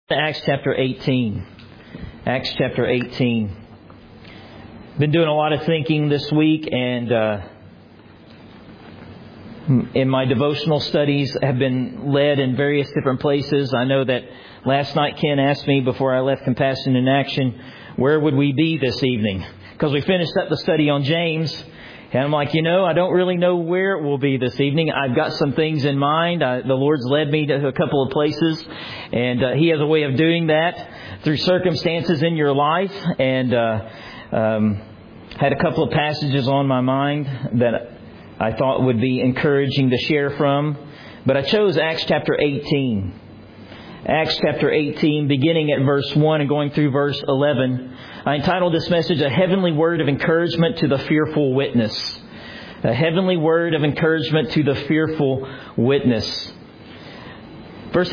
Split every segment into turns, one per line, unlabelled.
Acts chapter 18. Acts chapter 18. Been doing a lot of thinking this week, and in my devotional studies have been led in various different places. I know that last night Ken asked me before I left Compassion in Action, where would we be this evening? Because we finished up the study on James. And I'm like, I don't really know where it will be this evening. I've got some things in mind. The Lord's led me to a couple of places, and He has a way of doing that through circumstances in your life. And had a couple of passages on my mind that I thought would be encouraging to share from. But I chose Acts chapter 18. Acts chapter 18, beginning at verse 1 and going through verse 11. I entitled this message, A Heavenly Word of Encouragement to the Fearful Witness. A heavenly word of encouragement to the fearful witness. Verse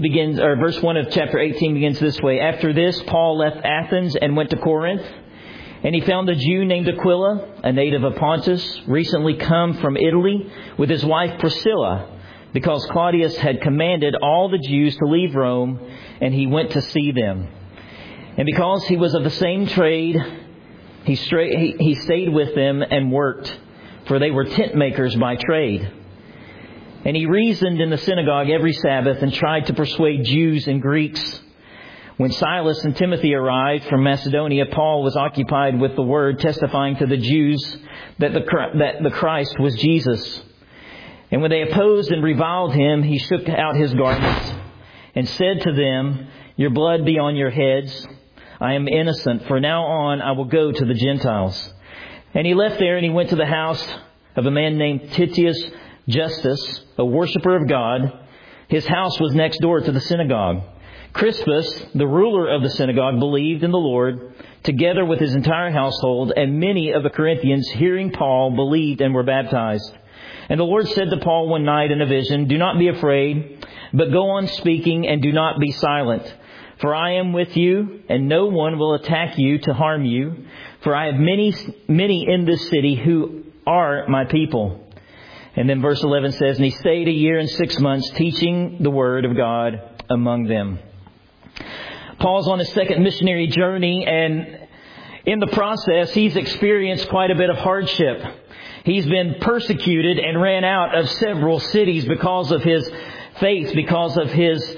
1 of chapter 18 begins this way. After this, Paul left Athens and went to Corinth. And he found a Jew named Aquila, a native of Pontus, recently come from Italy, with his wife Priscilla, because Claudius had commanded all the Jews to leave Rome, and he went to see them. And because he was of the same trade, he stayed with them and worked, for they were tent makers by trade. And he reasoned in the synagogue every Sabbath and tried to persuade Jews and Greeks. When Silas and Timothy arrived from Macedonia, Paul was occupied with the word, testifying to the Jews that the Christ was Jesus. And when they opposed and reviled him, he shook out his garments and said to them, Your blood be on your heads. I am innocent. From now on, I will go to the Gentiles. And he left there and he went to the house of a man named Titius Justus, a worshiper of God. His house was next door to the synagogue. Crispus, the ruler of the synagogue, believed in the Lord, together with his entire household, and many of the Corinthians, hearing Paul, believed and were baptized. And the Lord said to Paul one night in a vision, Do not be afraid, but go on speaking and do not be silent. For I am with you, and no one will attack you to harm you. For I have many in this city who are my people. And then verse 11 says, And he stayed 1 year and 6 months, teaching the word of God among them. Paul's on his second missionary journey, and in the process, he's experienced quite a bit of hardship. He's been persecuted and ran out of several cities because of his faith, because of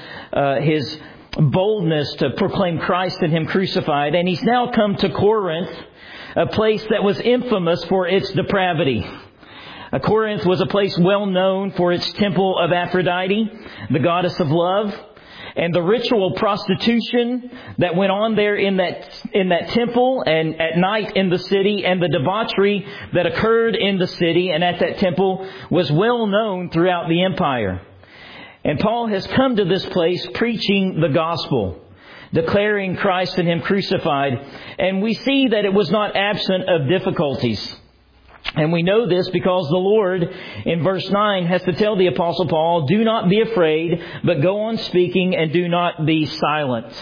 his boldness to proclaim Christ and Him crucified. And he's now come to Corinth, a place that was infamous for its depravity. Corinth was a place well known for its temple of Aphrodite, the goddess of love, and the ritual prostitution that went on there in that temple and at night in the city, and the debauchery that occurred in the city and at that temple was well known throughout the empire. And Paul has come to this place preaching the gospel, declaring Christ and Him crucified. And we see that it was not absent of difficulties. And we know this because the Lord, in verse 9, has to tell the Apostle Paul, Do not be afraid, but go on speaking and do not be silent.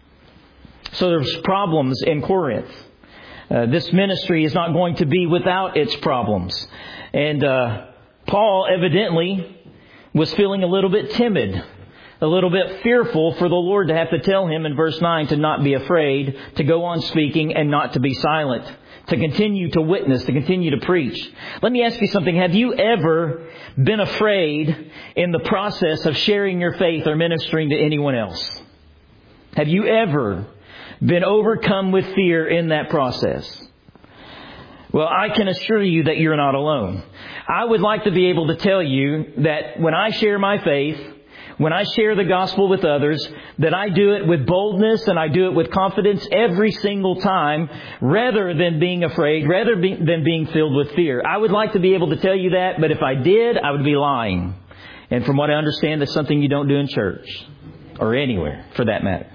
So there's problems in Corinth. This ministry is not going to be without its problems. And Paul evidently was feeling a little bit timid, a little bit fearful for the Lord to have to tell him in verse 9 to not be afraid, to go on speaking and not to be silent, to continue to witness, to continue to preach. Let me ask you something. Have you ever been afraid in the process of sharing your faith or ministering to anyone else? Have you ever been overcome with fear in that process? Well, I can assure you that you're not alone. I would like to be able to tell you that when I share my faith, when I share the gospel with others, that I do it with boldness and I do it with confidence every single time, rather than being afraid, than being filled with fear. I would like to be able to tell you that, but if I did, I would be lying. And from what I understand, that's something you don't do in church, or anywhere for that matter.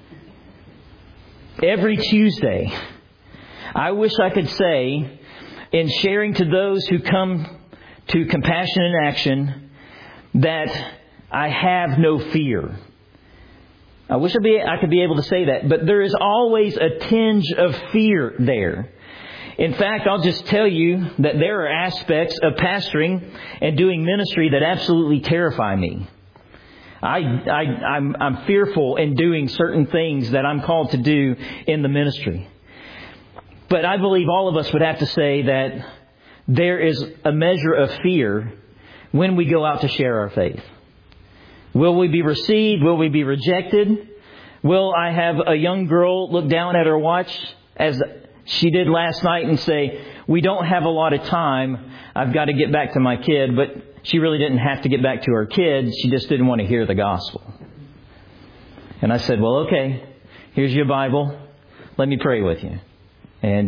Every Tuesday, I wish I could say, in sharing to those who come to Compassion in Action, that I have no fear. I wish I could be able to say that, but there is always a tinge of fear there. In fact, I'll just tell you that there are aspects of pastoring and doing ministry that absolutely terrify me. I'm fearful in doing certain things that I'm called to do in the ministry. But I believe all of us would have to say that there is a measure of fear when we go out to share our faith. Will we be received? Will we be rejected? Will I have a young girl look down at her watch as she did last night and say, we don't have a lot of time. I've got to get back to my kid. But she really didn't have to get back to her kid. She just didn't want to hear the gospel. And I said, well, okay, here's your Bible. Let me pray with you. And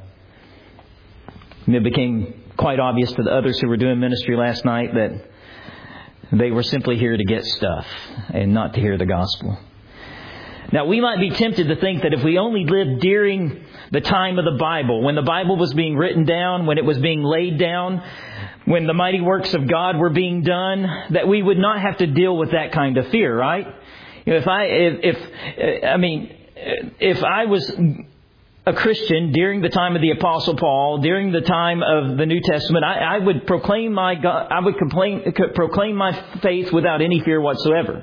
it became quite obvious to the others who were doing ministry last night that they were simply here to get stuff and not to hear the gospel. Now, we might be tempted to think that if we only lived during the time of the Bible, when the Bible was being written down, when it was being laid down, when the mighty works of God were being done, that we would not have to deal with that kind of fear, right? You know, if I was a Christian during the time of the Apostle Paul, during the time of the New Testament, I would proclaim my God, proclaim my faith without any fear whatsoever.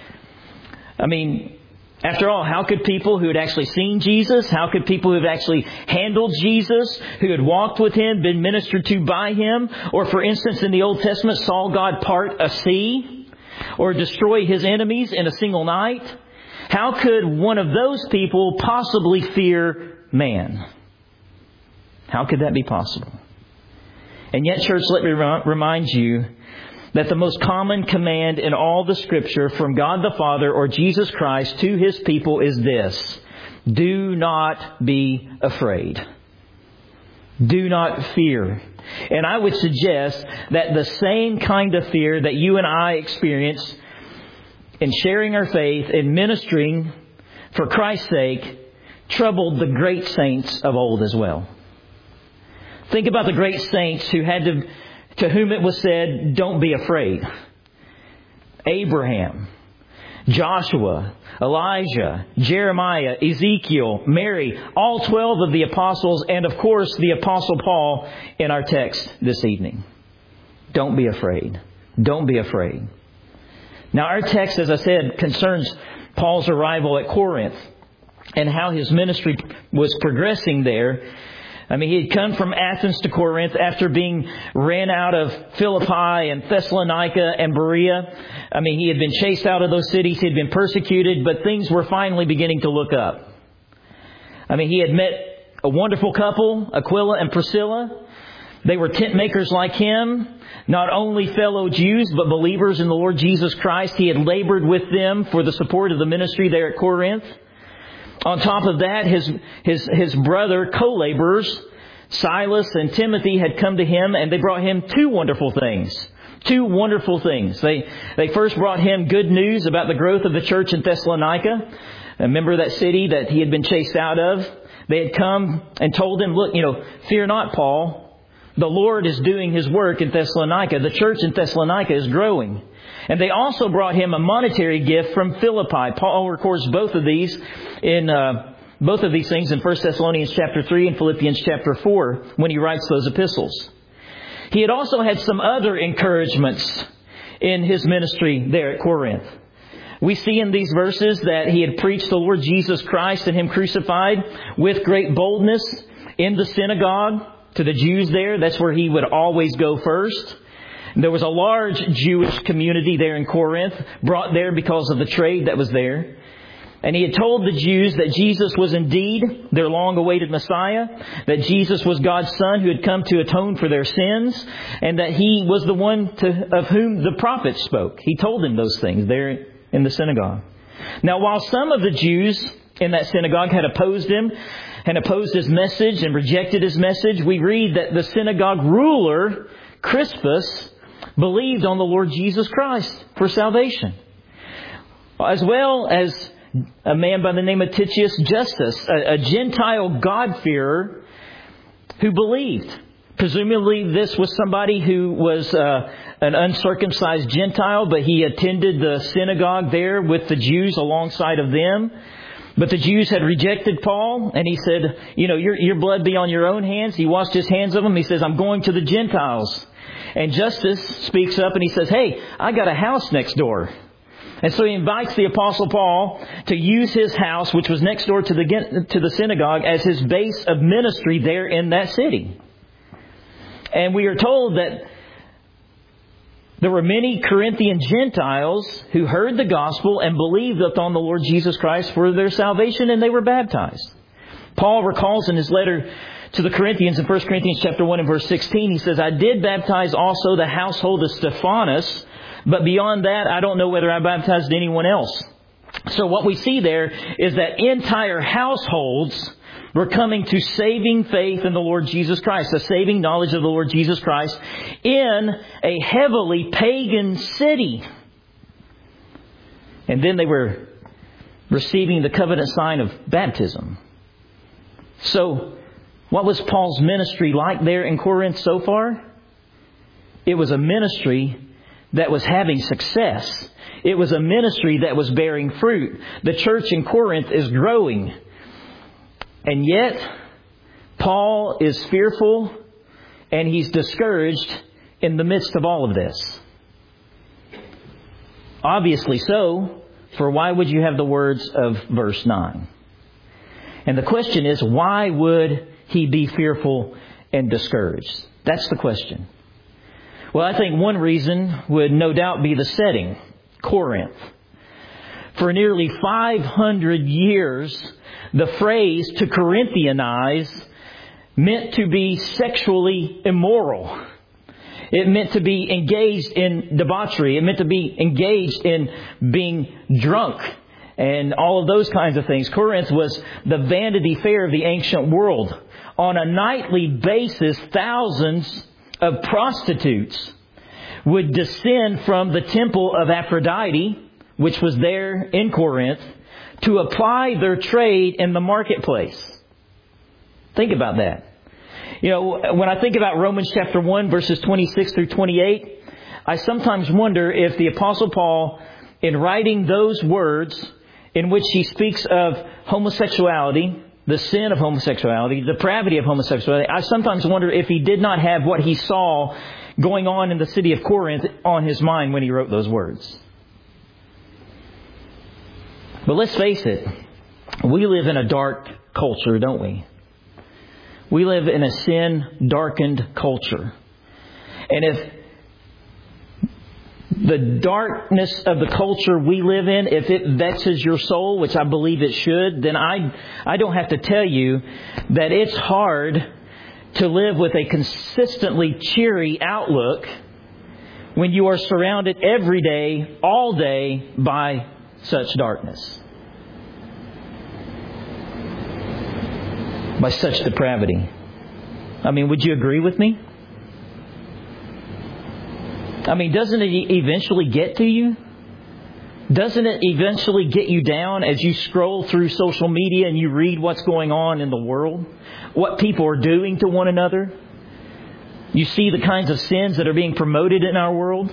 I mean, after all, how could people who had actually seen Jesus, how could people who had actually handled Jesus, who had walked with Him, been ministered to by Him, or for instance in the Old Testament saw God part a sea, or destroy His enemies in a single night, how could one of those people possibly fear man? How could that be possible? And yet, church, let me remind you that the most common command in all the Scripture from God the Father or Jesus Christ to His people is this: do not be afraid. Do not fear. And I would suggest that the same kind of fear that you and I experience in sharing our faith, in ministering for Christ's sake, troubled the great saints of old as well. Think about the great saints who had to whom it was said, don't be afraid. Abraham, Joshua, Elijah, Jeremiah, Ezekiel, Mary, all 12 of the apostles, and of course the Apostle Paul in our text this evening. Don't be afraid. Don't be afraid. Now our text, as I said, concerns Paul's arrival at Corinth and how his ministry was progressing there. I mean, he had come from Athens to Corinth after being ran out of Philippi and Thessalonica and Berea. I mean, he had been chased out of those cities. He had been persecuted, but things were finally beginning to look up. I mean, he had met a wonderful couple, Aquila and Priscilla. They were tent makers like him, not only fellow Jews, but believers in the Lord Jesus Christ. He had labored with them for the support of the ministry there at Corinth. On top of that, his brother co-laborers, Silas and Timothy, had come to him and they brought him two wonderful things. Two wonderful things. They first brought him good news about the growth of the church in Thessalonica. Remember that city that he had been chased out of? They had come and told him, look, fear not, Paul. The Lord is doing His work in Thessalonica. The church in Thessalonica is growing. And they also brought him a monetary gift from Philippi. Paul records both of these things in 1 Thessalonians chapter 3 and Philippians chapter 4 when he writes those epistles. He had also had some other encouragements in his ministry there at Corinth. We see in these verses that he had preached the Lord Jesus Christ and Him crucified with great boldness in the synagogue to the Jews there. That's where he would always go first. There was a large Jewish community there in Corinth, brought there because of the trade that was there. And he had told the Jews that Jesus was indeed their long-awaited Messiah, that Jesus was God's Son who had come to atone for their sins, and that He was the one of whom the prophets spoke. He told them those things there in the synagogue. Now, while some of the Jews in that synagogue had opposed Him and opposed His message and rejected His message, we read that the synagogue ruler, Crispus, believed on the Lord Jesus Christ for salvation, as well as a man by the name of Titius Justus, a Gentile God-fearer who believed. Presumably this was somebody who was an uncircumcised Gentile, but he attended the synagogue there with the Jews alongside of them. But the Jews had rejected Paul, and he said, your blood be on your own hands. He washed his hands of them. He says, I'm going to the Gentiles. And Justus speaks up and he says, hey, I got a house next door. And so he invites the Apostle Paul to use his house, which was next door to the synagogue, as his base of ministry there in that city. And we are told that there were many Corinthian Gentiles who heard the gospel and believed upon the Lord Jesus Christ for their salvation, and they were baptized. Paul recalls in his letter to the Corinthians in 1 Corinthians chapter 1 and verse 16, he says, I did baptize also the household of Stephanas, but beyond that, I don't know whether I baptized anyone else. So what we see there is that entire households were coming to saving faith in the Lord Jesus Christ, a saving knowledge of the Lord Jesus Christ in a heavily pagan city. And then they were receiving the covenant sign of baptism. So, what was Paul's ministry like there in Corinth so far? It was a ministry that was having success. It was a ministry that was bearing fruit. The church in Corinth is growing. And yet, Paul is fearful and he's discouraged in the midst of all of this. Obviously so, for why would you have the words of verse 9? And the question is, why would he be fearful and discouraged? That's the question. Well, I think one reason would no doubt be the setting, Corinth. For nearly 500 years, the phrase to Corinthianize meant to be sexually immoral. It meant to be engaged in debauchery. It meant to be engaged in being drunk and all of those kinds of things. Corinth was the Vanity Fair of the ancient world. On a nightly basis, thousands of prostitutes would descend from the temple of Aphrodite, which was there in Corinth, to apply their trade in the marketplace. Think about that. You know, when I think about Romans chapter 1, verses 26 through 28, I sometimes wonder if the Apostle Paul, in writing those words in which he speaks of homosexuality, the sin of homosexuality, the depravity of homosexuality, I sometimes wonder if he did not have what he saw going on in the city of Corinth on his mind when he wrote those words. But let's face it, we live in a dark culture, don't we? We live in a sin-darkened culture. And if the darkness of the culture we live in, if it vexes your soul, which I believe it should, then I don't have to tell you that it's hard to live with a consistently cheery outlook when you are surrounded every day, all day, by such darkness, by such depravity. I mean, would you agree with me? I mean, doesn't it eventually get to you? Doesn't it eventually get you down as you scroll through social media and you read what's going on in the world? What people are doing to one another? You see the kinds of sins that are being promoted in our world?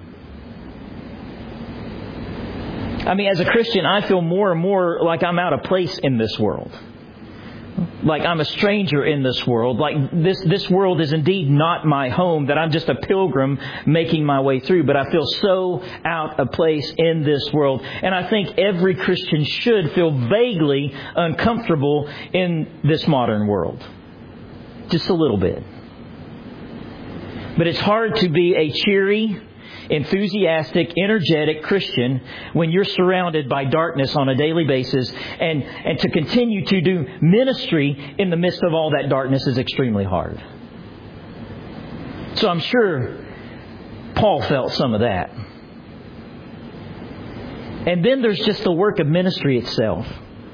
I mean, as a Christian, I feel more and more like I'm out of place in this world. Like I'm a stranger in this world. Like this world is indeed not my home, that I'm just a pilgrim making my way through. But I feel so out of place in this world. And I think every Christian should feel vaguely uncomfortable in this modern world. Just a little bit. But it's hard to be a cheery, enthusiastic, energetic Christian when you're surrounded by darkness on a daily basis, and to continue to do ministry in the midst of all that darkness is extremely hard. So I'm sure Paul felt some of that. And then there's just the work of ministry itself.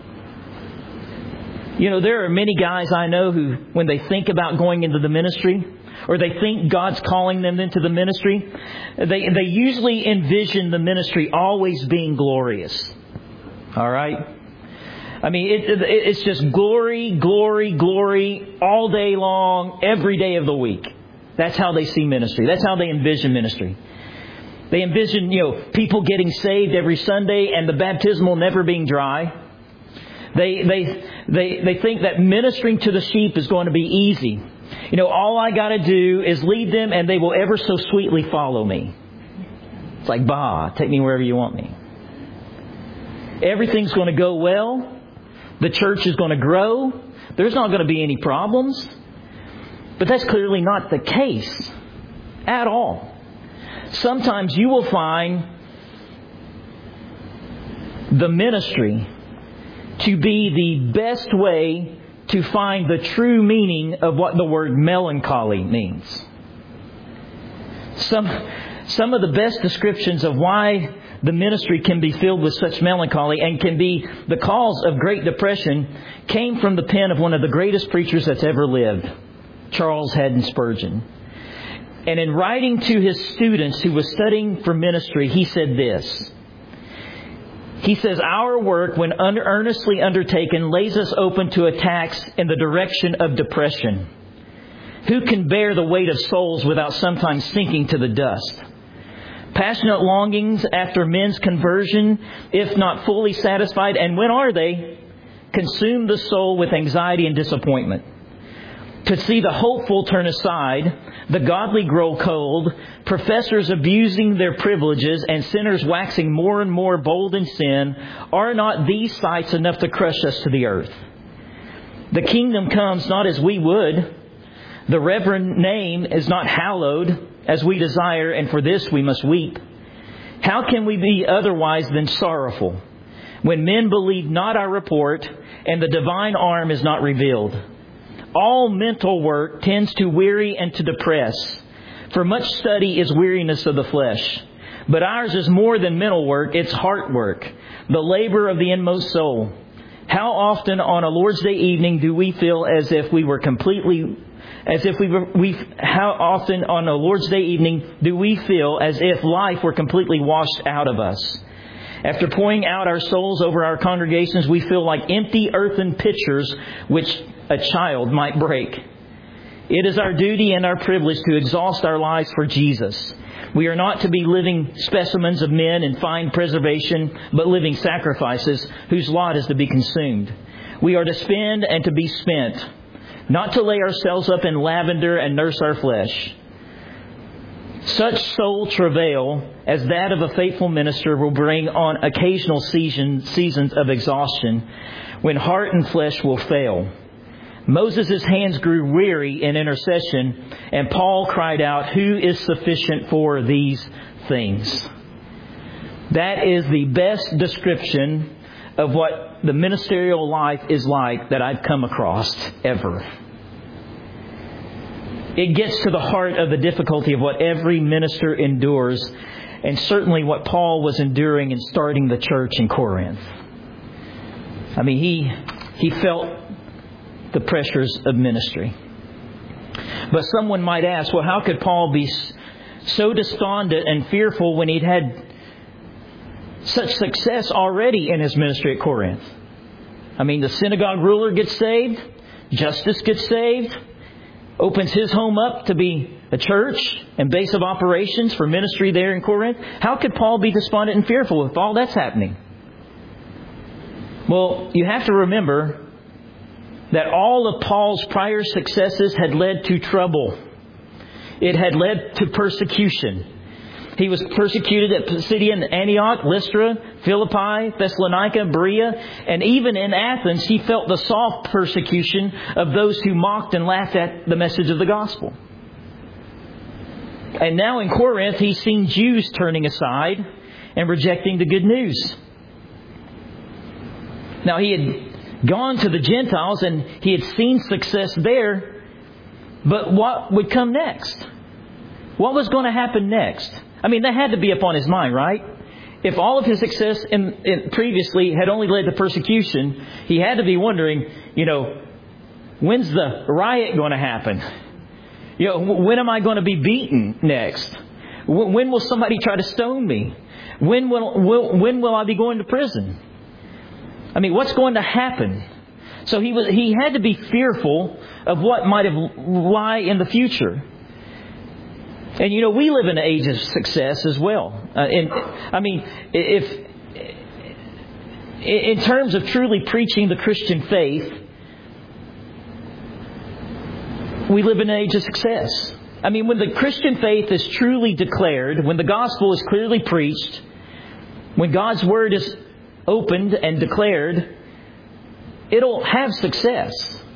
You know, there are many guys I know who, when they think about going into the ministry, or they think God's calling them into the ministry, they usually envision the ministry always being glorious. All right? I mean, it's just glory, glory, glory all day long, every day of the week. That's how they see ministry. That's how they envision ministry. They envision, people getting saved every Sunday and the baptismal never being dry. They think that ministering to the sheep is going to be easy. All I got to do is lead them and they will ever so sweetly follow me. It's like, take me wherever you want me. everything's going to go well. The church is going to grow. There's not going to be any problems. But that's clearly not the case at all. Sometimes you will find the ministry to be the best way to find the true meaning of what the word melancholy means. Some of the best descriptions of why the ministry can be filled with such melancholy and can be the cause of great depression came from the pen of one of the greatest preachers that's ever lived, Charles Haddon Spurgeon. And in writing to his students who was studying for ministry, he said this. He says, "Our work, when earnestly undertaken, lays us open to attacks in the direction of depression. Who can bear the weight of souls without sometimes sinking to the dust? Passionate longings after men's conversion, if not fully satisfied, and when are they? Consume the soul with anxiety and disappointment. To see the hopeful turn aside, the godly grow cold, professors abusing their privileges, and sinners waxing more and more bold in sin, are not these sights enough to crush us to the earth? The kingdom comes not as we would. The reverend name is not hallowed as we desire, and for this we must weep. How can we be otherwise than sorrowful when men believe not our report and the divine arm is not revealed? All mental work tends to weary and to depress, for much study is weariness of the flesh. But ours is more than mental work, it's heart work, the labor of the inmost soul. How often on a Lord's Day evening do we feel as if we were how often on a Lord's Day evening do we feel as if life were completely washed out of us? After pouring out our souls over our congregations, we feel like empty earthen pitchers which a child might break. It is our duty and our privilege to exhaust our lives for Jesus. We are not to be living specimens of men in fine preservation, but living sacrifices whose lot is to be consumed. We are to spend and to be spent, not to lay ourselves up in lavender and nurse our flesh. Such soul travail as that of a faithful minister will bring on occasional seasons of exhaustion when heart and flesh will fail. Moses' hands grew weary in intercession, and Paul cried out, "Who is sufficient for these things?" That is the best description of what the ministerial life is like that I've come across ever. It gets to the heart of the difficulty of what every minister endures, and certainly what Paul was enduring in starting the church in Corinth. I mean, he felt the pressures of ministry. But someone might ask, well, how could Paul be so despondent and fearful when he'd had such success already in his ministry at Corinth? I mean, the synagogue ruler gets saved, Justus gets saved, opens his home up to be a church and base of operations for ministry there in Corinth. How could Paul be despondent and fearful if all that's happening? Well, you have to remember that all of Paul's prior successes had led to trouble. It had led to persecution. He was persecuted at Pisidian, Antioch, Lystra, Philippi, Thessalonica, Berea, and even in Athens, he felt the soft persecution of those who mocked and laughed at the message of the gospel. And now in Corinth, he's seen Jews turning aside and rejecting the good news. Now, he had gone to the Gentiles and he had seen success there, but what would come next? What was going to happen next? I mean, that had to be upon his mind, right? If all of his success previously had only led to persecution, he had to be wondering, when's the riot going to happen? When am I going to be beaten next? When will somebody try to stone me? When will I be going to prison? I mean, what's going to happen? So he had to be fearful of what might lie in the future. And we live in an age of success as well. If in terms of truly preaching the Christian faith, we live in an age of success. I mean, when the Christian faith is truly declared, when the gospel is clearly preached, when God's word is opened and declared, it'll have success.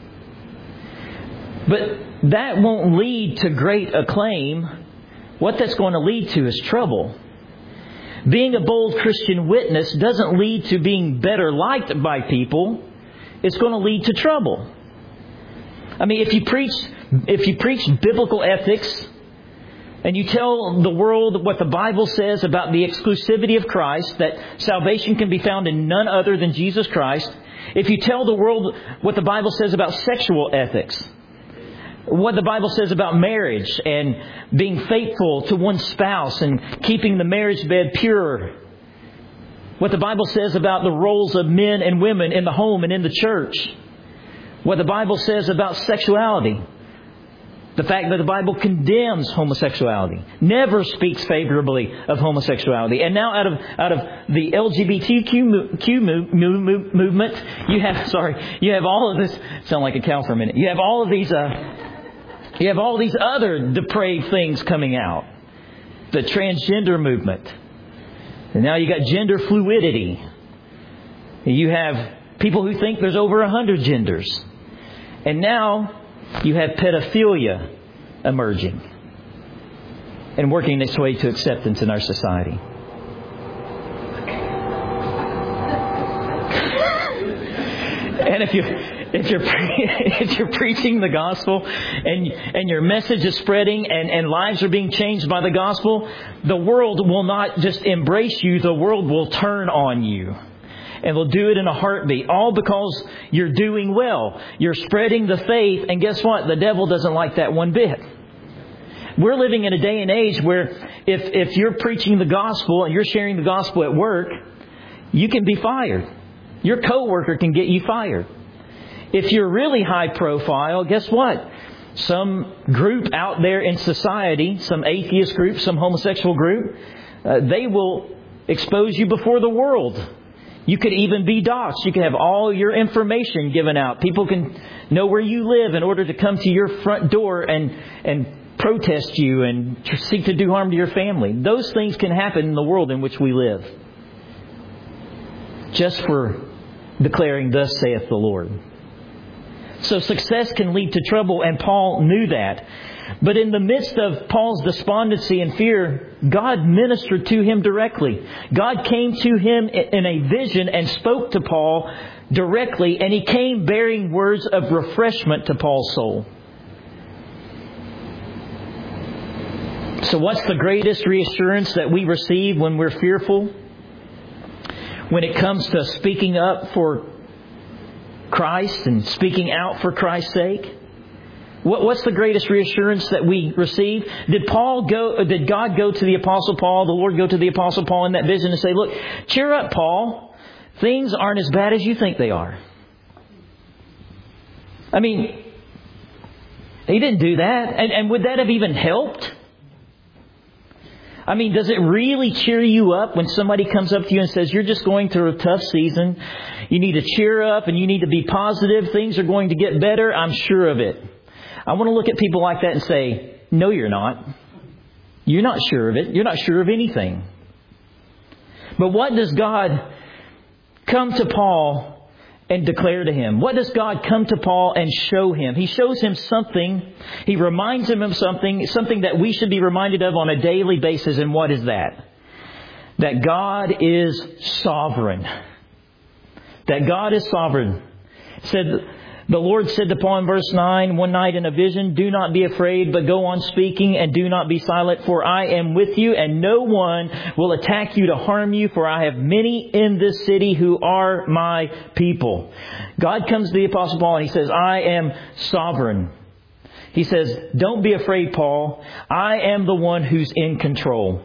But that won't lead to great acclaim. What that's going to lead to is trouble. Being a bold Christian witness doesn't lead to being better liked by people. It's going to lead to trouble. I mean, if you preach biblical ethics and you tell the world what the Bible says about the exclusivity of Christ, that salvation can be found in none other than Jesus Christ, if you tell the world what the Bible says about sexual ethics, what the Bible says about marriage and being faithful to one's spouse and keeping the marriage bed pure, what the Bible says about the roles of men and women in the home and in the church, what the Bible says about sexuality, the fact that the Bible condemns homosexuality, never speaks favorably of homosexuality. And now out of the LGBTQ movement, you have all of this, sound like a cow for a minute. You have all of these other depraved things coming out. The transgender movement. And now you got gender fluidity. You have people who think there's over 100 genders. And now you have pedophilia emerging and working its way to acceptance in our society. And if you're preaching the gospel and your message is spreading and lives are being changed by the gospel, the world will not just embrace you, the world will turn on you. And they'll do it in a heartbeat. All because you're doing well. You're spreading the faith. And guess what? The devil doesn't like that one bit. We're living in a day and age where if you're preaching the gospel and you're sharing the gospel at work, you can be fired. Your coworker can get you fired. If you're really high profile, guess what? Some group out there in society, some atheist group, some homosexual group, they will expose you before the world. You could even be doxxed. You could have all your information given out. People can know where you live in order to come to your front door and protest you and seek to do harm to your family. Those things can happen in the world in which we live. Just for declaring, "Thus saith the Lord." So success can lead to trouble, and Paul knew that. But in the midst of Paul's despondency and fear, God ministered to him directly. God came to him in a vision and spoke to Paul directly, and he came bearing words of refreshment to Paul's soul. So what's the greatest reassurance that we receive when we're fearful? When it comes to speaking up for Christ and speaking out for Christ's sake? What's the greatest reassurance that we receive? Did God go to the Apostle Paul, the Lord go to the Apostle Paul in that vision and say, "Look, cheer up, Paul. Things aren't as bad as you think they are"? I mean, he didn't do that. And would that have even helped? I mean, does it really cheer you up when somebody comes up to you and says, "You're just going through a tough season. You need to cheer up and you need to be positive. Things are going to get better. I'm sure of it"? I want to look at people like that and say, "No, you're not. You're not sure of it. You're not sure of anything." But what does God come to Paul and declare to him? What does God come to Paul and show him? He shows him something. He reminds him of something that we should be reminded of on a daily basis. And what is that? That God is sovereign. That God is sovereign. The Lord said to Paul in verse 9, one night in a vision, "Do not be afraid, but go on speaking and do not be silent, for I am with you, and no one will attack you to harm you, for I have many in this city who are my people." God comes to the Apostle Paul and he says, "I am sovereign." He says, "Don't be afraid, Paul. I am the one who's in control."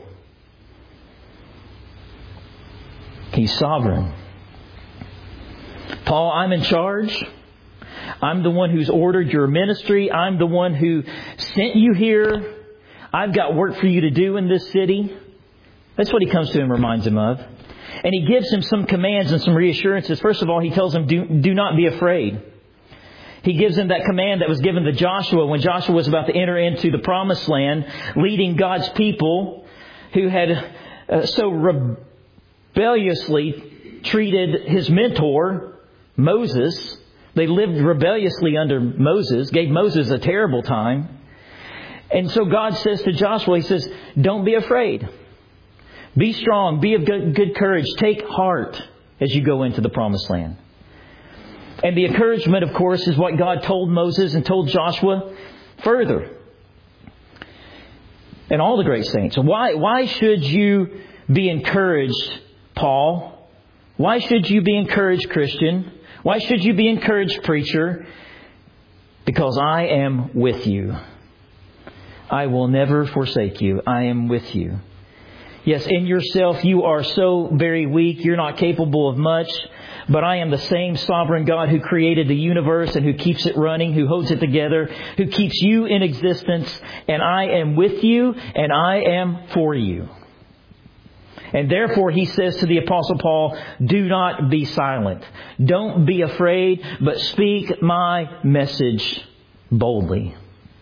He's sovereign. "Paul, I'm in charge. I'm the one who's ordered your ministry. I'm the one who sent you here. I've got work for you to do in this city." That's what he comes to him and reminds him of. And he gives him some commands and some reassurances. First of all, he tells him, do not be afraid. He gives him that command that was given to Joshua when Joshua was about to enter into the promised land, leading God's people who had so rebelliously treated his mentor, Moses. They lived rebelliously under Moses, gave Moses a terrible time. And so God says to Joshua, He says, don't be afraid. Be strong. Be of good courage. Take heart as you go into the promised land. And the encouragement, of course, is what God told Moses and told Joshua further. And all the great saints. Why should you be encouraged, Paul? Why should you be encouraged, Christian? Why should you be encouraged, preacher? Because I am with you. I will never forsake you. I am with you. Yes, in yourself you are so very weak. You're not capable of much. But I am the same sovereign God who created the universe and who keeps it running, who holds it together, who keeps you in existence. And I am with you and I am for you. And therefore, he says to the Apostle Paul, do not be silent. Don't be afraid, but speak my message boldly.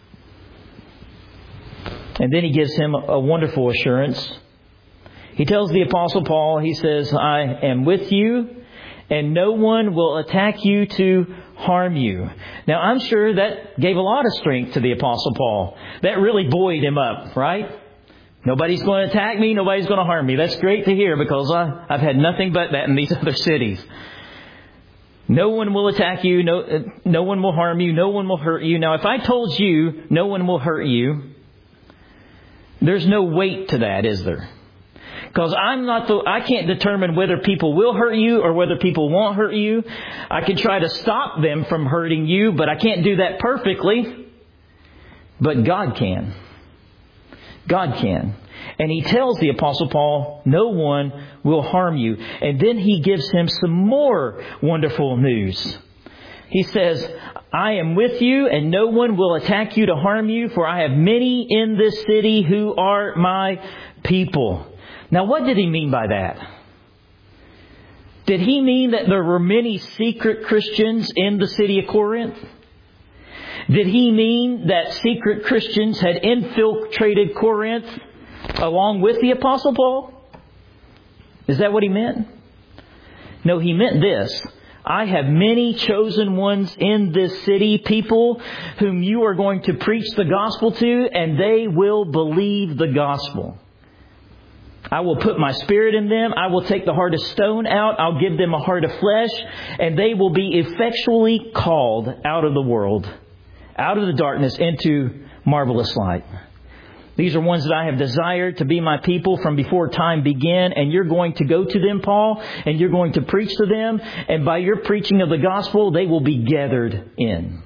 And then he gives him a wonderful assurance. He tells the Apostle Paul, he says, I am with you, and no one will attack you to harm you. Now, I'm sure that gave a lot of strength to the Apostle Paul. That really buoyed him up, right? Nobody's going to attack me. Nobody's going to harm me. That's great to hear because I've had nothing but that in these other cities. No one will attack you. No one will harm you. No one will hurt you. Now, if I told you no one will hurt you, there's no weight to that, is there? Because I can't determine whether people will hurt you or whether people won't hurt you. I can try to stop them from hurting you, but I can't do that perfectly. But God can. God can. And he tells the Apostle Paul, no one will harm you. And then he gives him some more wonderful news. He says, I am with you and no one will attack you to harm you, for I have many in this city who are my people. Now, what did he mean by that? Did he mean that there were many secret Christians in the city of Corinth? Did he mean that secret Christians had infiltrated Corinth along with the Apostle Paul? Is that what he meant? No, he meant this. I have many chosen ones in this city, people whom you are going to preach the gospel to, and they will believe the gospel. I will put my spirit in them. I will take the heart of stone out. I'll give them a heart of flesh, and they will be effectually called out of the world, out of the darkness into marvelous light. These are ones that I have desired to be my people from before time began. And you're going to go to them, Paul, and you're going to preach to them. And by your preaching of the gospel, they will be gathered in.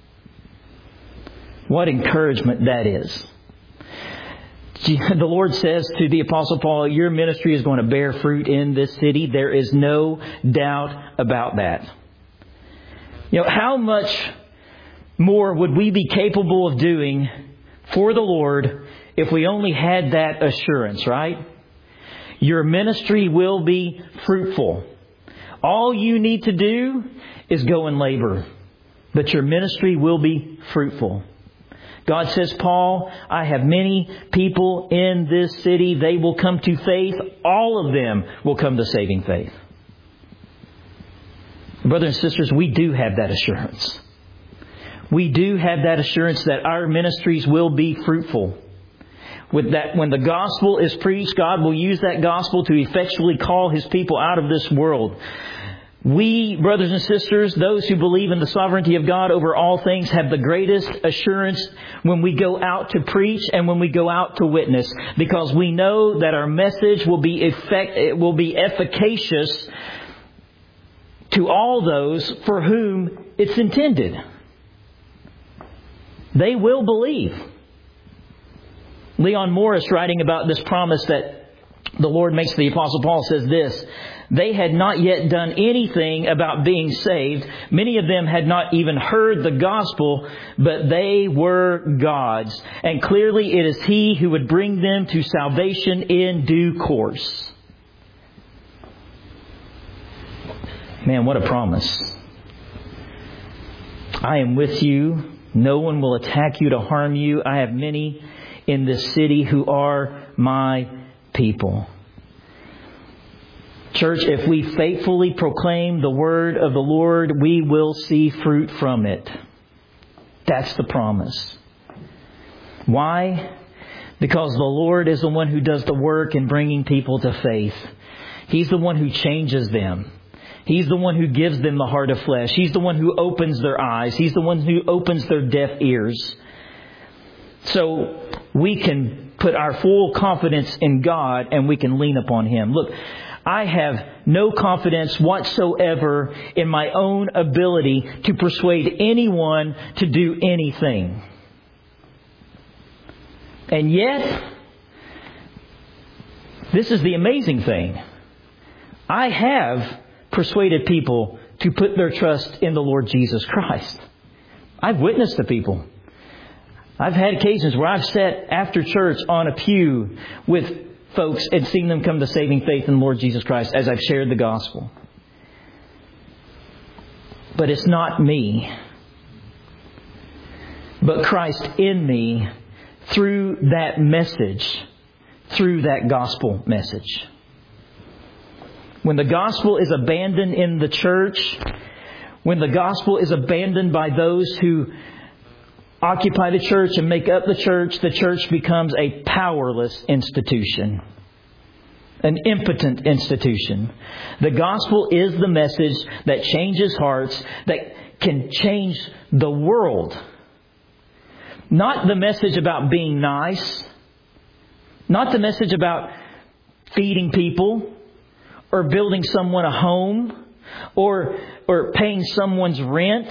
What encouragement that is. The Lord says to the Apostle Paul, your ministry is going to bear fruit in this city. There is no doubt about that. You know, how much more would we be capable of doing for the Lord if we only had that assurance, right? Your ministry will be fruitful. All you need to do is go and labor, but your ministry will be fruitful. God says, Paul, I have many people in this city. They will come to faith. All of them will come to saving faith. Brothers and sisters, we do have that assurance. We do have that assurance that our ministries will be fruitful. With that, when the gospel is preached, God will use that gospel to effectually call His people out of this world. We, brothers and sisters, those who believe in the sovereignty of God over all things, have the greatest assurance when we go out to preach and when we go out to witness, because we know that our message will be efficacious to all those for whom it's intended. They will believe. Leon Morris, writing about this promise that the Lord makes to the Apostle Paul, says this: they had not yet done anything about being saved. Many of them had not even heard the gospel, but they were God's. And clearly it is He who would bring them to salvation in due course. Man, what a promise. I am with you. No one will attack you to harm you. I have many in this city who are my people. Church, if we faithfully proclaim the word of the Lord, we will see fruit from it. That's the promise. Why? Because the Lord is the one who does the work in bringing people to faith. He's the one who changes them. He's the one who gives them the heart of flesh. He's the one who opens their eyes. He's the one who opens their deaf ears. So we can put our full confidence in God and we can lean upon Him. Look, I have no confidence whatsoever in my own ability to persuade anyone to do anything. And yet, this is the amazing thing. I have persuaded people to put their trust in the Lord Jesus Christ. I've witnessed to people. I've had occasions where I've sat after church on a pew with folks and seen them come to saving faith in the Lord Jesus Christ as I've shared the gospel. But it's not me, but Christ in me through that message, through that gospel message. When the gospel is abandoned in the church, when the gospel is abandoned by those who occupy the church and make up the church becomes a powerless institution. An impotent institution. The gospel is the message that changes hearts, that can change the world. Not the message about being nice. Not the message about feeding people or building someone a home or paying someone's rent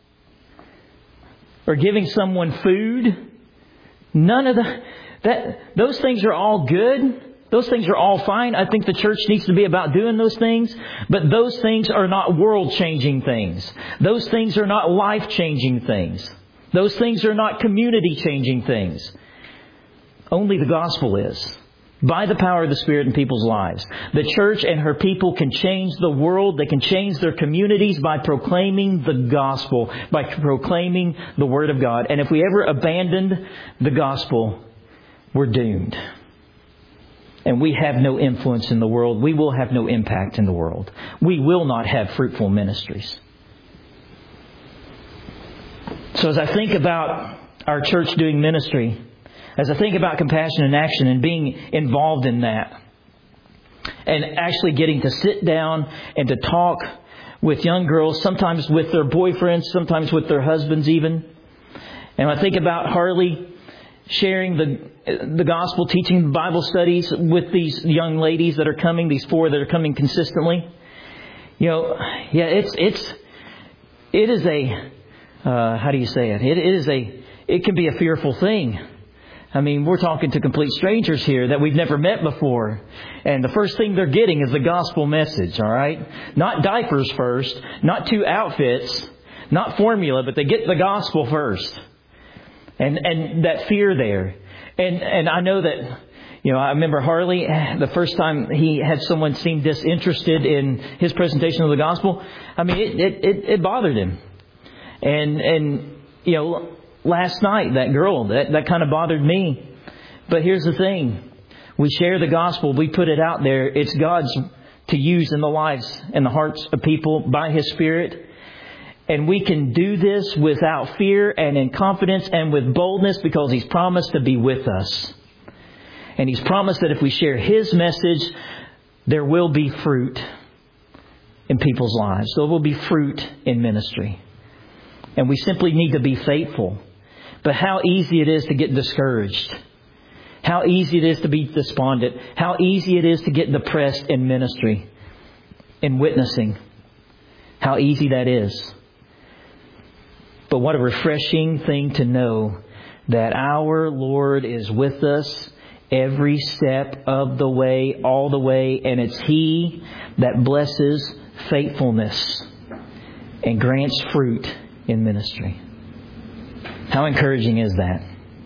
or giving someone food. None of those things are all good. Those things are all fine. I think the church needs to be about doing those things. But those things are not world-changing things. Those things are not life-changing things. Those things are not community-changing things. Only the gospel is. By the power of the Spirit in people's lives. The church and her people can change the world. They can change their communities by proclaiming the gospel. By proclaiming the Word of God. And if we ever abandoned the gospel, we're doomed. And we have no influence in the world. We will have no impact in the world. We will not have fruitful ministries. So as I think about our church doing ministry, as I think about Compassion in Action and being involved in that, and actually getting to sit down and to talk with young girls, sometimes with their boyfriends, sometimes with their husbands even. And I think about Harley sharing the gospel, teaching Bible studies with these young ladies that are coming, these 4 that are coming consistently. You know, yeah, it is a, how do you say it? It can be a fearful thing. I mean, we're talking to complete strangers here that we've never met before. And the first thing they're getting is the gospel message, all right? Not diapers first, not 2 outfits, not formula, but they get the gospel first. And that fear there. And I know that, you know, I remember Harley, the first time he had someone seem disinterested in his presentation of the gospel, I mean, it bothered him. And you know, last night, that girl, that kind of bothered me. But here's the thing. We share the gospel. We put it out there. It's God's to use in the lives and the hearts of people by His Spirit. And we can do this without fear and in confidence and with boldness because He's promised to be with us. And He's promised that if we share His message, there will be fruit in people's lives. There will be fruit in ministry. And we simply need to be faithful. But how easy it is to get discouraged. How easy it is to be despondent. How easy it is to get depressed in ministry, in witnessing. How easy that is. But what a refreshing thing to know that our Lord is with us every step of the way, all the way. And it's He that blesses faithfulness and grants fruit in ministry. How encouraging is that?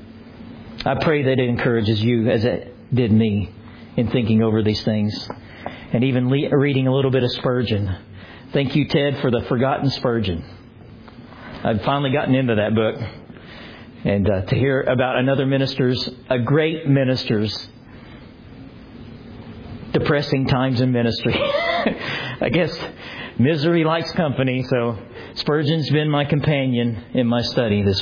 I pray that it encourages you as it did me in thinking over these things. And even reading a little bit of Spurgeon. Thank you, Ted, for the Forgotten Spurgeon. I've finally gotten into that book. And to hear about a great minister's depressing times in ministry. I guess misery likes company, so Spurgeon's been my companion in my study this